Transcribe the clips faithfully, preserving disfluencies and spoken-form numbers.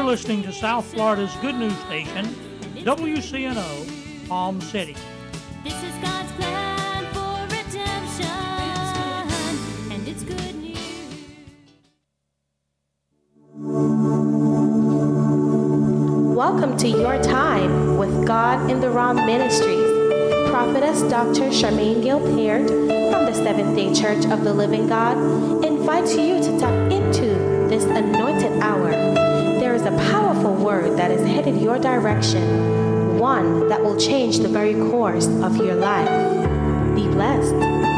listening to South Florida's good news station, W C N O, Palm City. This is God's plan for redemption, and it's good news. Welcome to Your Time with God in the Raw Ministries. Prophetess Doctor Charmaine Gilpert from the Seventh-day Church of the Living God invites you to tap into this anointed hour. There is a powerful word that is headed your direction, one that will change the very course of your life. Be blessed.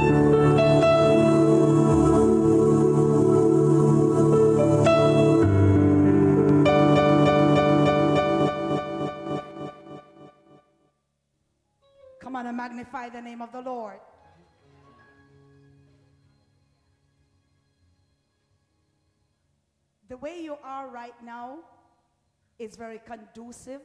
Come on and magnify the name of the Lord. The way you are right now is very conducive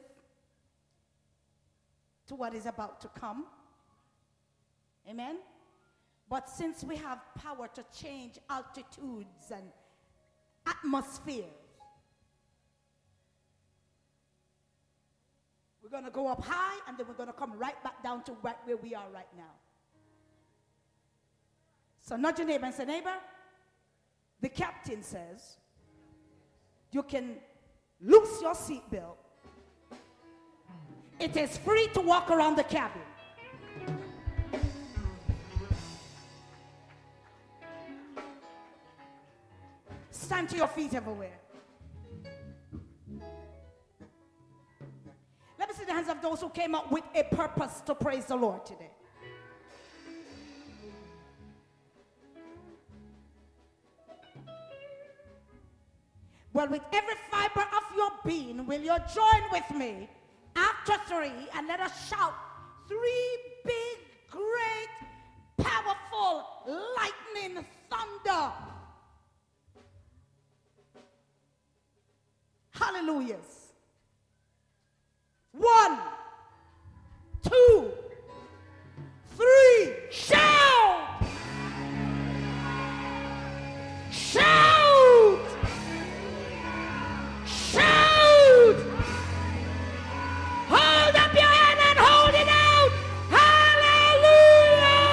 to what is about to come. Amen? But since we have power to change altitudes and atmospheres, we're going to go up high and then we're going to come right back down to right where we are right now. So nudge your neighbor and say, neighbor, the captain says you can loose your seatbelt. It is free to walk around the cabin. Stand to your feet everywhere. Let me see the hands of those who came up with a purpose to praise the Lord today. Well, with every fiber of your being, will you join with me after three and let us shout three big, great, powerful, lightning thunder. Hallelujahs. One, two, three, shout! Shout! Shout! Hold up your hand and hold it out! Hallelujah!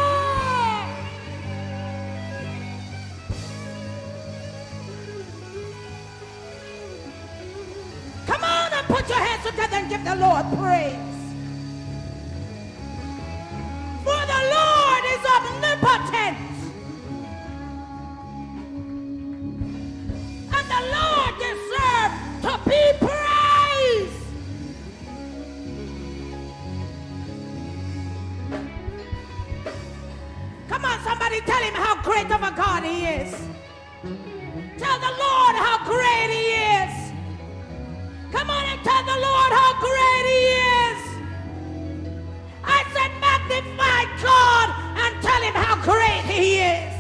Come on and put your hands together and give the Lord praise. For the Lord is omnipotent. And the Lord deserves to be praised. Come on, somebody tell him how great of a God he is. Tell the Lord how great he is. Come on and tell the Lord how great he is. I said magnify God and tell him how great he is.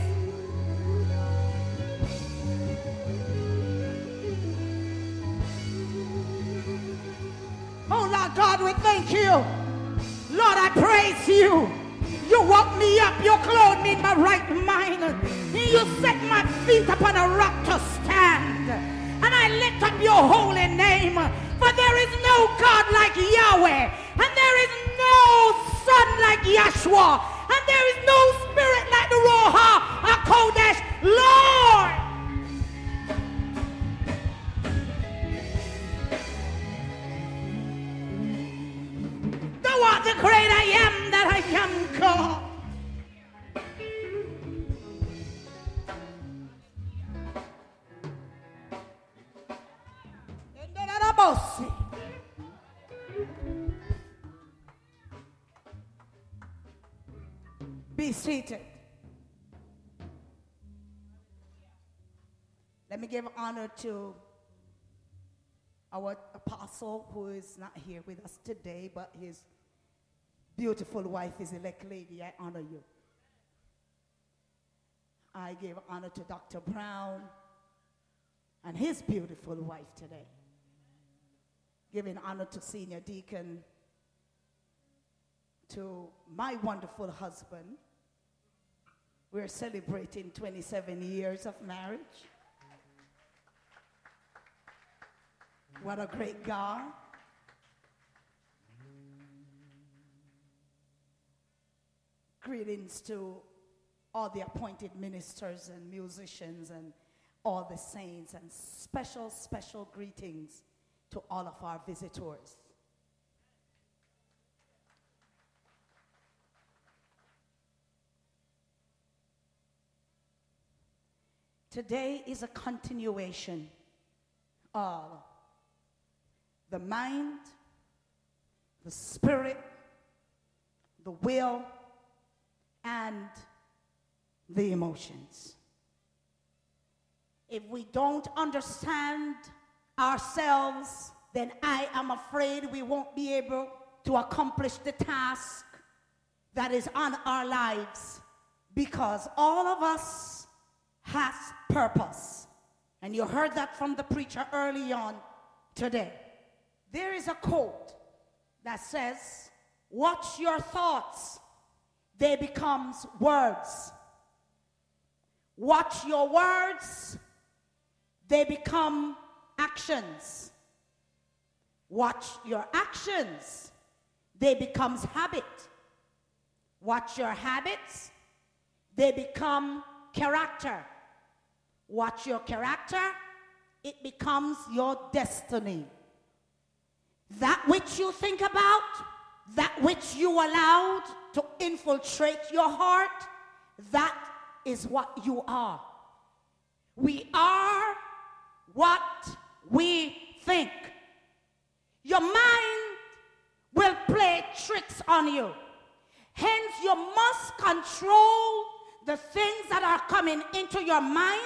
Oh Lord God, we thank you. Lord, I praise you. You woke me up, you clothed me in my right mind. You set my feet upon a rock to stand. And I lift up your holy name. For there is no God like Yahweh. And there is no Son like Yahshua. And there is no Spirit like the Ruach HaKodesh. Lord! Thou art the great I am that I am, God. Be seated. Let me give honor to our apostle who is not here with us today, but his beautiful wife, his elect lady. I honor you. I give honor to Doctor Brown and his beautiful wife today. Giving honor to Senior Deacon, to my wonderful husband. We're celebrating twenty-seven years of marriage. What a great God. Greetings to all the appointed ministers and musicians and all the saints, and special, special greetings to all of our visitors. Today is a continuation of the mind, the spirit, the will, and the emotions. If we don't understand ourselves, then I am afraid we won't be able to accomplish the task that is on our lives, because all of us has purpose. And you heard that from the preacher early on today. There is a quote that says, watch your thoughts, they becomes words. Watch your words, they become actions. Watch your actions, they becomes habit. Watch your habits, they become character. Watch your character, it becomes your destiny. That which you think about, that which you allowed to infiltrate your heart, that is what you are. We are what we think. Your mind will play tricks on you. Hence, you must control the things that are coming into your mind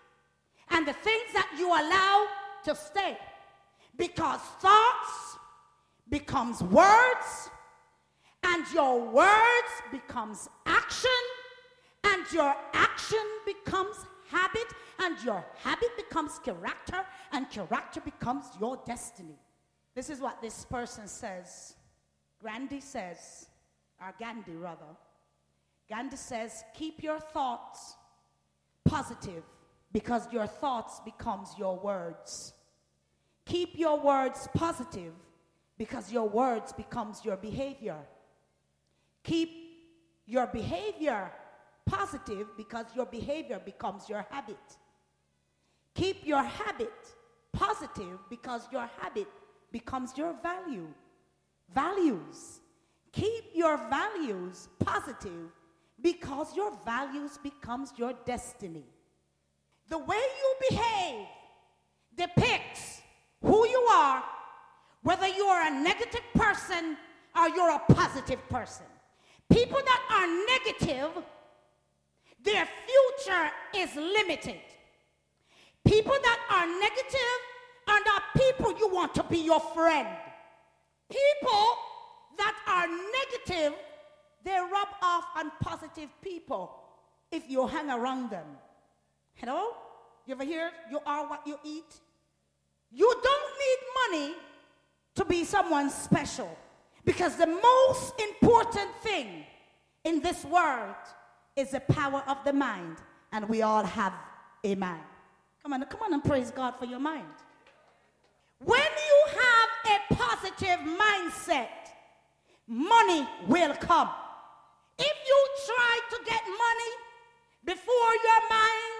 and the things that you allow to stay. Because thoughts becomes words, and your words becomes action, and your action becomes habit, and your habit becomes character, and character becomes your destiny. This is what this person says. Gandhi says, or Gandhi rather. Gandhi says, keep your thoughts positive, because your thoughts becomes your words. Keep your words positive, because your words becomes your behavior. Keep your behavior positive, because your behavior becomes your habit. Keep your habit positive, because your habit becomes your value. Values. Keep your values positive, because your values becomes your destiny. The way you behave depicts who you are, whether you are a negative person or you're a positive person. People that are negative, their future is limited. People that are negative are not people you want to be your friend. People that are negative, they rub off on positive people if you hang around them. Hello? You ever hear you are what you eat? You don't need money to be someone special, because the most important thing in this world is the power of the mind, and we all have a mind. Come on, come on and praise God for your mind. When you have a positive mindset, money will come. If you try to get money before your mind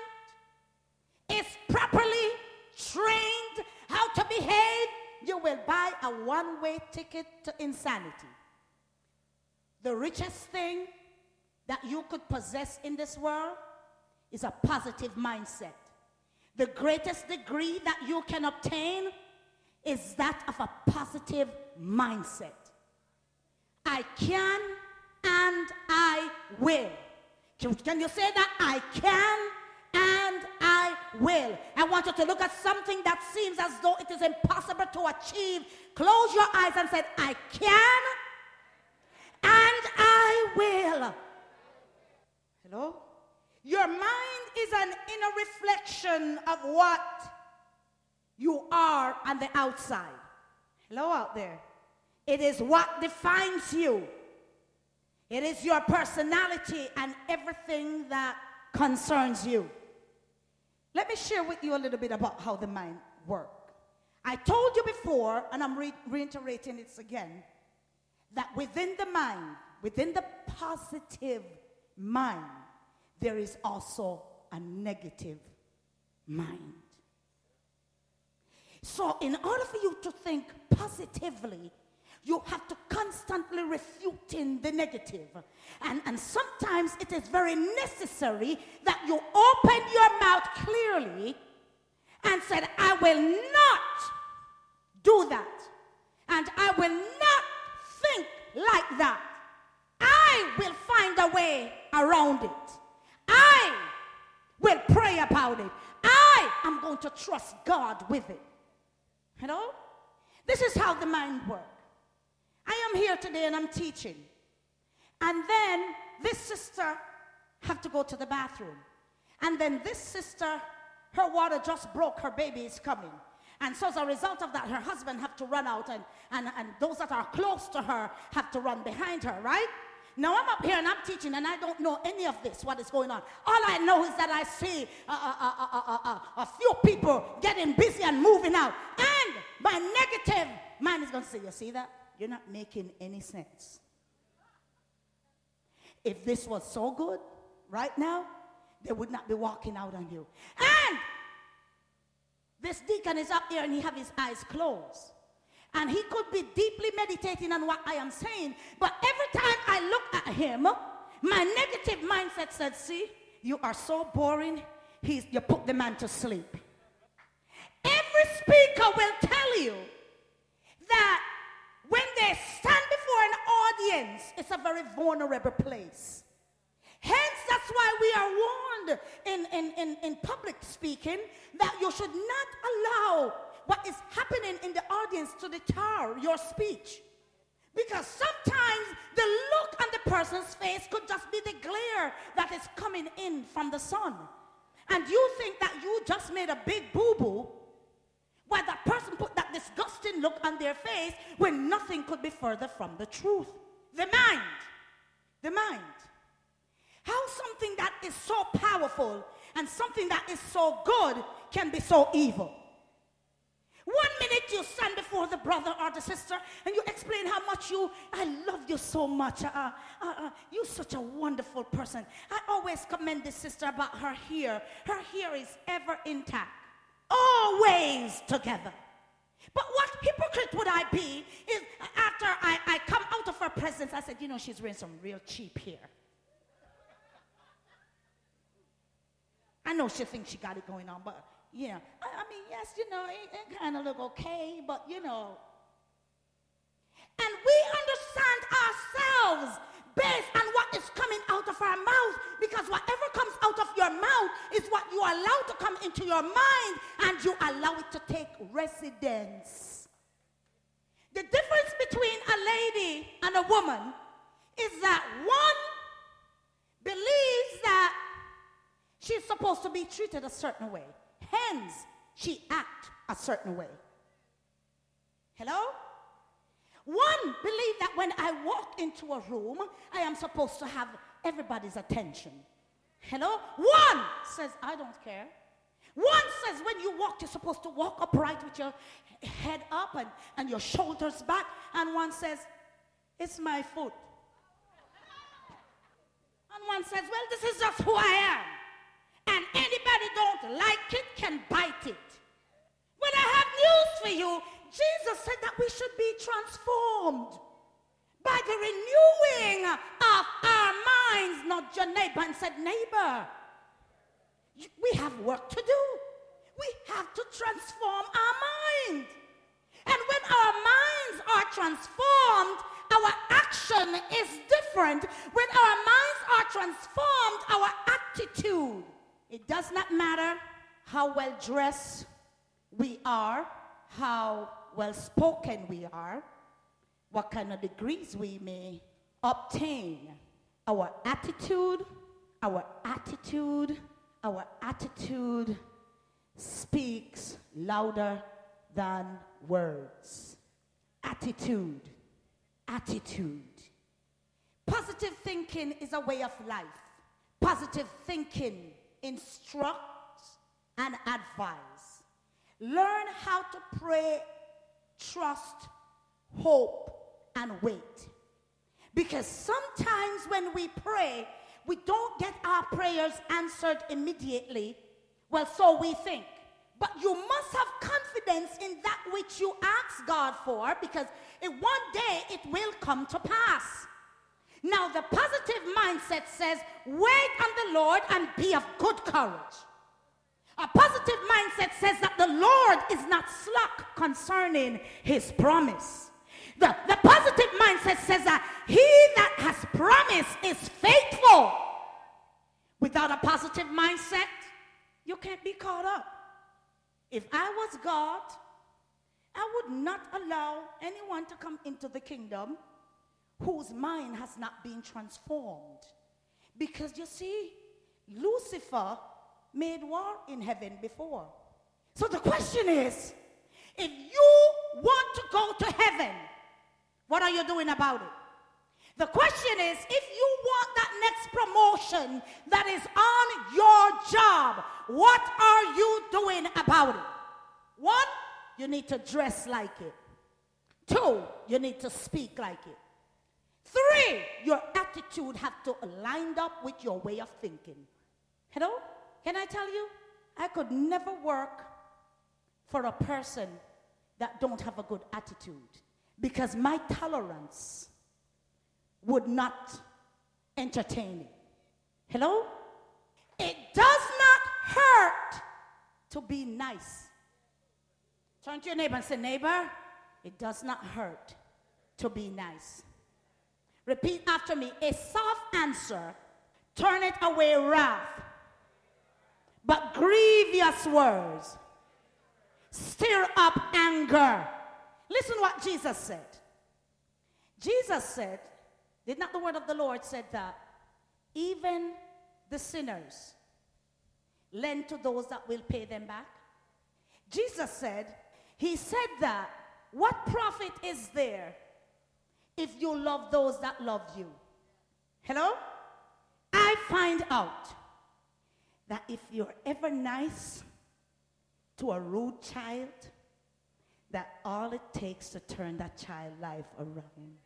is properly trained how to behave, you will buy a one-way ticket to insanity. The richest thing that you could possess in this world is a positive mindset. The greatest degree that you can obtain is that of a positive mindset. I can and I will. Can, can you say that? I can and I will. I want you to look at something that seems as though it is impossible to achieve. Close your eyes and say, I can and I will. Hello? Your mind is an inner reflection of what you are on the outside. Hello out there. It is what defines you. It is your personality and everything that concerns you. Let me share with you a little bit about how the mind works. I told you before, and I'm re- reiterating it again, that within the mind, within the positive mind, there is also a negative mind. So in order for you to think positively, you have to constantly refuting the negative. And, and sometimes it is very necessary that you open your mouth clearly and said, I will not do that. And I will not think like that. I will find a way around it. I will pray about it. I am going to trust God with it. You know? This is how the mind works. I am here today and I'm teaching. And then this sister have to go to the bathroom. And then this sister, her water just broke, her baby is coming. And so as a result of that, her husband have to run out, and, and, and those that are close to her have to run behind her, right? Now I'm up here and I'm teaching and I don't know any of this, what is going on. All I know is that I see a, a, a, a, a, a few people getting busy and moving out. And my negative mind is going to say, you see that? You're not making any sense. If this was so good right now, they would not be walking out on you. And this deacon is up here and he have his eyes closed. And he could be deeply meditating on what I am saying. But every time I look at him, my negative mindset said, see, you are so boring. He's, you put the man to sleep. Every speaker will tell you that when they stand before an audience, it's a very vulnerable place. Hence, that's why we are warned in, in, in, in public speaking that you should not allow what is happening in the audience to deter your speech. Because sometimes the look on the person's face could just be the glare that is coming in from the sun. And you think that you just made a big boo-boo, while that person put that disgusting look on their face when nothing could be further from the truth. The mind. The mind. How something that is so powerful and something that is so good can be so evil. One minute you stand before the brother or the sister and you explain how much you, I love you so much. Uh, uh, uh, you're such a wonderful person. I always commend this sister about her hair. Her hair is ever intact. Always together. But what hypocrite would I be is after I, I come out of her presence, I said, you know, she's wearing some real cheap hair. I know she thinks she got it going on, but yeah, I, I mean, yes, you know, it, it kind of look okay, but you know. And we understand ourselves based on what is coming out of our mouth, because whatever comes out of your mouth is what you allow to come into your mind, and you allow it to take residence. The difference between a lady and a woman is that one believes that she's supposed to be treated a certain way. Hence, she acts a certain way. Hello? One believes that when I walk into a room, I am supposed to have everybody's attention. Hello? One says, I don't care. One says when you walk, you're supposed to walk upright with your head up and, and your shoulders back. And one says, it's my foot. And one says, well, this is just who I am. And anybody don't like it can bite it. Well, I have news for you. Jesus said that we should be transformed by the renewing of our minds. Not your neighbor, and said, neighbor, we have work to do. We have to transform our mind. And when our minds are transformed, our action is different. When our minds are transformed, our attitude. It does not matter how well dressed we are, how well spoken we are, what kind of degrees we may obtain. Our attitude, our attitude, our attitude speaks louder than words. Attitude, attitude. Positive thinking is a way of life. Positive thinking instructs and advise. Learn how to pray, trust, hope, and wait. Because sometimes when we pray, we don't get our prayers answered immediately. Well, so we think. But you must have confidence in that which you ask God for, because it, one day it will come to pass. Now, the positive mindset says, wait on the Lord and be of good courage. A positive mindset says that the Lord is not slack concerning his promise. The, the positive mindset says that he that has promised is faithful. Without a positive mindset, you can't be caught up. If I was God, I would not allow anyone to come into the kingdom whose mind has not been transformed. Because you see, Lucifer made war in heaven before. So the question is, if you want to go to heaven, what are you doing about it? The question is, if you want that next promotion that is on your job, what are you doing about it? One, you need to dress like it. Two, you need to speak like it. Three, your attitude has to line up with your way of thinking. Hello? Can I tell you? I could never work for a person that don't have a good attitude, because my tolerance would not entertain it. Hello? It does not hurt to be nice. Turn to your neighbor and say, neighbor, it does not hurt to be nice. Repeat after me. A soft answer turneth away wrath, but grievous words stir up anger. Listen what Jesus said. Jesus said, did not the word of the Lord said that even the sinners lend to those that will pay them back? Jesus said, he said that what profit is there if you love those that love you? Hello? I find out that if you're ever nice to a rude child, that all it takes to turn that child life around.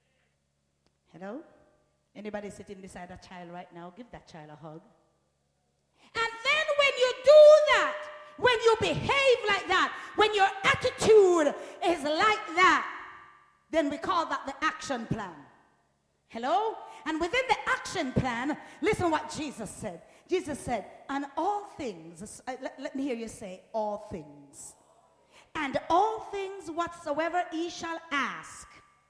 Hello? Anybody sitting beside a child right now, give that child a hug. And then when you do that, when you behave like that, when your attitude is like that, then we call that the action plan. Hello? And within the action plan, listen what Jesus said. Jesus said, and all things, uh, let, let me hear you say, all things. And all things whatsoever ye shall ask.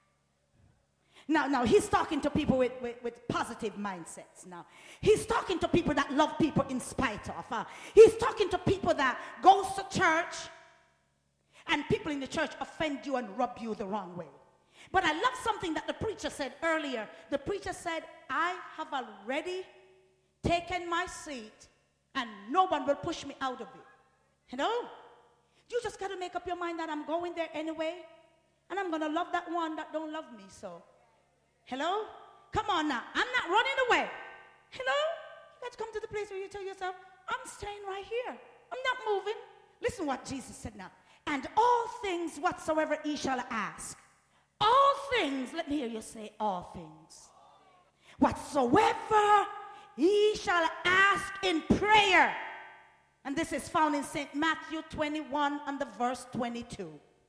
Now, now he's talking to people with, with, with positive mindsets now. He's talking to people that love people in spite of. Uh, he's talking to people that goes to church and people in the church offend you and rub you the wrong way. But I love something that the preacher said earlier. The preacher said, I have already taken my seat and no one will push me out of it. You know? You just got to make up your mind that I'm going there anyway, and I'm going to love that one that don't love me. So, hello? Come on now. I'm not running away. Hello? You got to come to the place where you tell yourself, I'm staying right here. I'm not moving. Listen what Jesus said now. And all things whatsoever ye shall ask. All things, let me hear you say all things. Whatsoever ye shall ask in prayer. And this is found in Saint Matthew twenty-one and the verse twenty-two.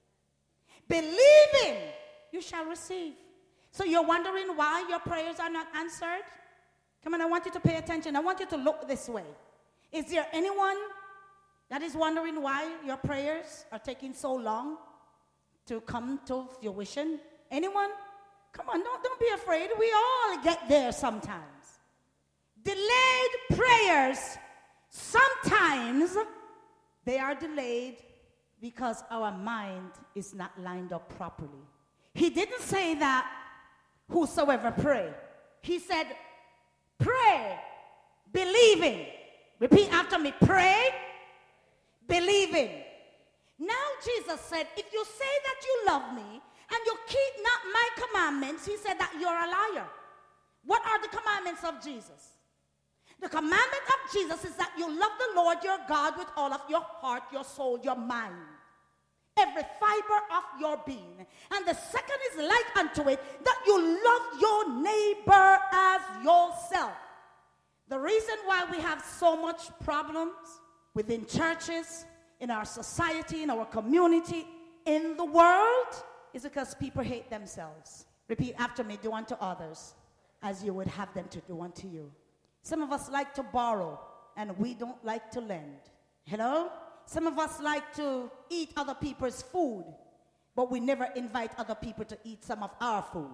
Believing, you shall receive. So you're wondering why your prayers are not answered? Come on, I want you to pay attention. I want you to look this way. Is there anyone that is wondering why your prayers are taking so long to come to fruition? Anyone? Come on, don't, don't be afraid. We all get there sometimes. Delayed prayers, sometimes they are delayed because our mind is not lined up properly. He didn't say that whosoever pray. He said, pray, believing. Repeat after me, pray, believing. Now Jesus said, if you say that you love me and you keep not my commandments, he said that you're a liar. What are the commandments of Jesus? The commandment of Jesus is that you love the Lord your God with all of your heart, your soul, your mind, every fiber of your being. And the second is like unto it, that you love your neighbor as yourself. The reason why we have so much problems within churches, in our society, in our community, in the world, is because people hate themselves. Repeat after me, do unto others as you would have them to do unto you. Some of us like to borrow, and we don't like to lend. Hello? Some of us like to eat other people's food, but we never invite other people to eat some of our food.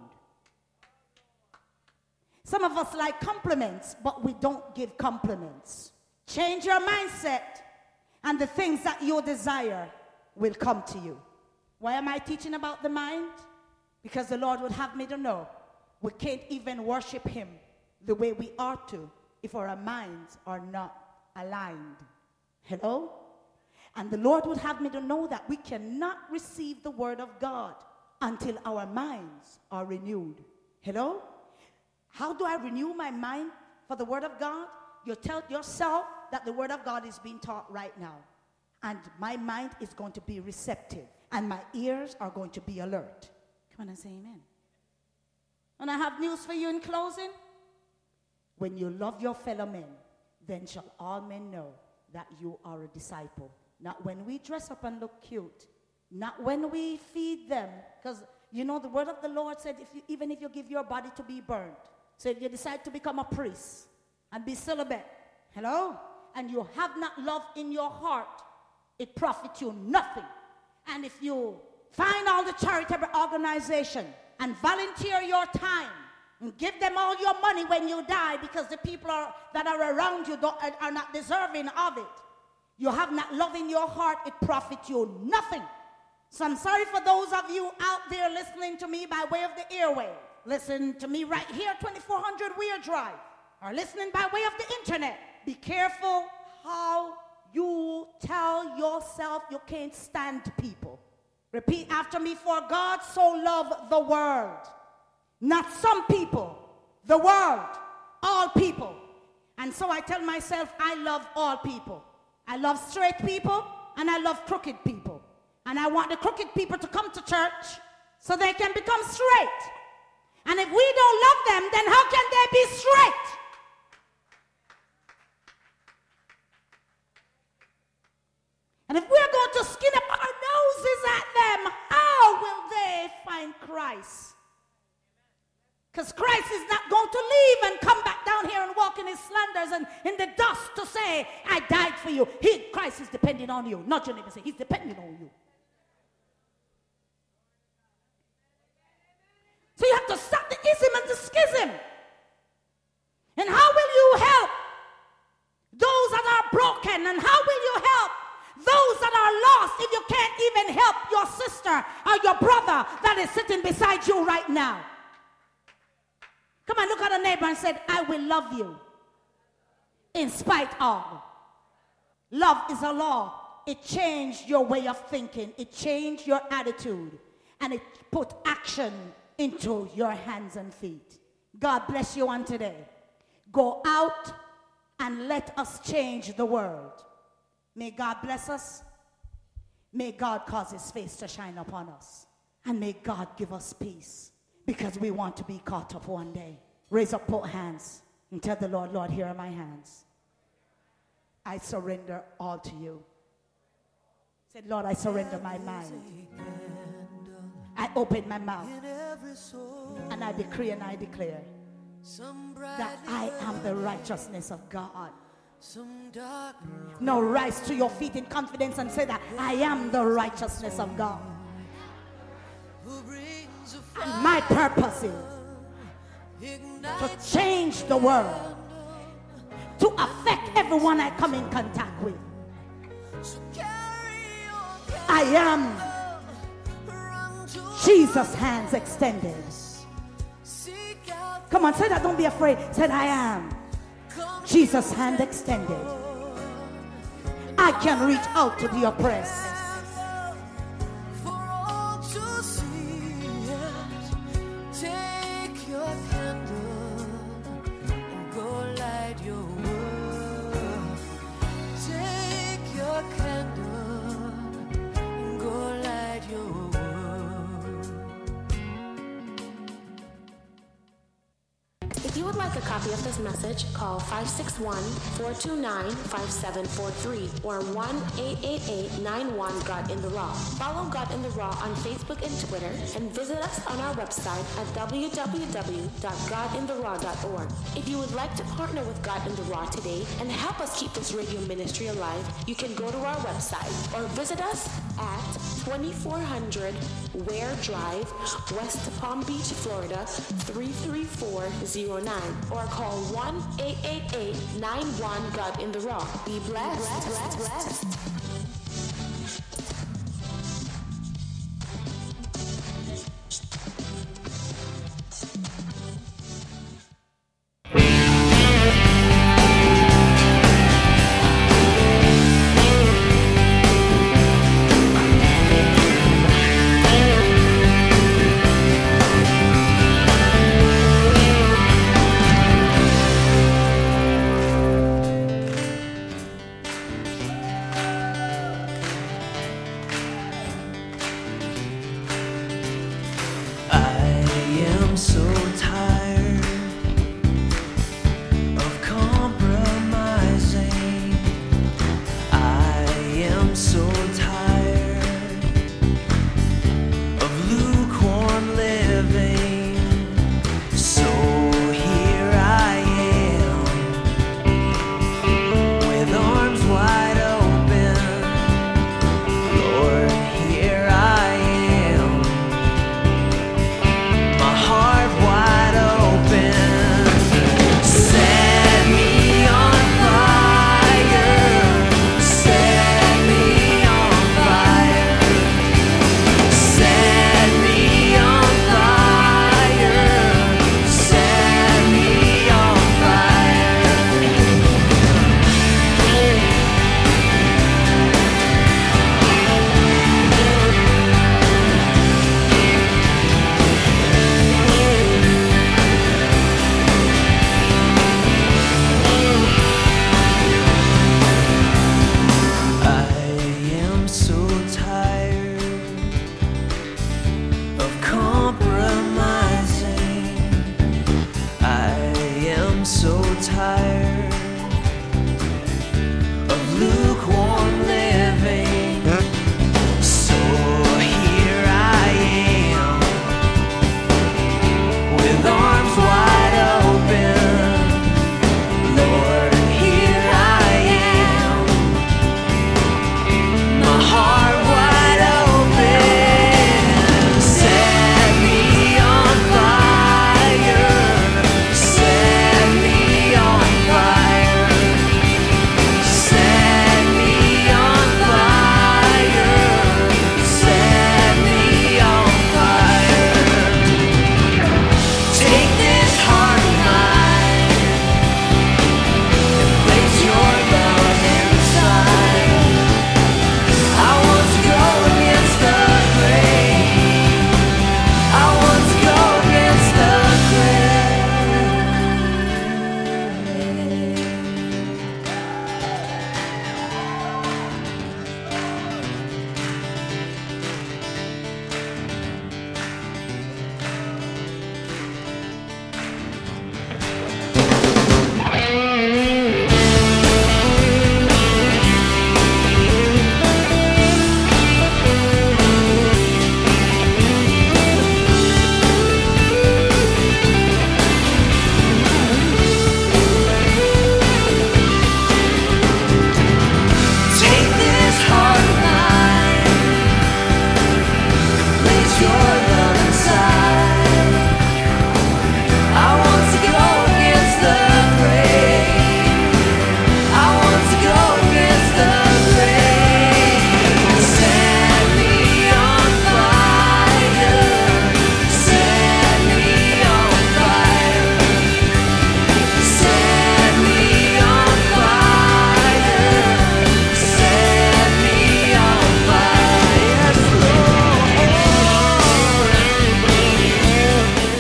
Some of us like compliments, but we don't give compliments. Change your mindset, and the things that you desire will come to you. Why am I teaching about the mind? Because the Lord would have me to know we can't even worship him the way we ought to if our minds are not aligned. Hello? And the Lord would have me to know that we cannot receive the word of God until our minds are renewed. Hello? How do I renew my mind for the word of God? You tell yourself that the word of God is being taught right now. And my mind is going to be receptive. And my ears are going to be alert. Come on and say amen. And I have news for you in closing. When you love your fellow men, then shall all men know that you are a disciple. Not when we dress up and look cute. Not when we feed them. Because, you know, the word of the Lord said, if you, even if you give your body to be burned. So if you decide to become a priest and be celibate, hello? And you have not love in your heart, it profits you nothing. And if you find all the charitable organization and volunteer your time and give them all your money when you die because the people are, that are around you don't, are not deserving of it, you have not love in your heart, it profits you nothing. So I'm sorry for those of you out there listening to me by way of the airway. Listen to me right here, twenty-four hundred Weir Drive, or listening by way of the internet. Be careful how you tell yourself you can't stand people. Repeat after me, for God so loved the world. Not some people, the world, all people. And so I tell myself I love all people. I love straight people and I love crooked people. And I want the crooked people to come to church so they can become straight. And if we don't love them, then how can they be straight? And if we're going to skin up our noses at them, how will they find Christ? Because Christ is not going to leave and come back down here and walk in his slanders and in the dust to say, I died for you. He, Christ is depending on you. Not your neighbor say, he's depending on you. So you have to stop the ism and the schism. And how will you help those that are broken? And how will you help those that are lost if you can't even help your sister or your brother that is sitting beside you right now? Come on, look at a neighbor and say, I will love you in spite of. Love is a law. It changed your way of thinking. It changed your attitude. And it put action into your hands and feet. God bless you on today. Go out and let us change the world. May God bless us. May God cause his face to shine upon us. And may God give us peace. Because we want to be caught up one day. Raise up both hands and tell the Lord, Lord, here are my hands. I surrender all to you. Say, Lord, I surrender my mind. I open my mouth. And I decree and I declare that I am the righteousness of God. Now rise to your feet in confidence and say that I am the righteousness of God. And my purpose is to change the world, to affect everyone I come in contact with. I am Jesus' hands extended. Come on, say that, don't be afraid. Say, I am Jesus' hand extended. I can reach out to the oppressed. Take your candle and go light your world. If you would like a copy of this message, call five six one, four two nine, five seven four three or one eight eight eight, nine one, God in the Raw. Follow God in the Raw on Facebook and Twitter, and visit us on our website at w w w dot god in the raw dot org. If you would like to partner with God in the Raw today and help us keep this radio ministry alive, you can go to our website or visit us at twenty-four hundred Ware Drive, West Palm Beach, Florida three three four zero nine, or call one eight eight eight, nine one, God in the Raw. Be blessed. Be blessed. blessed.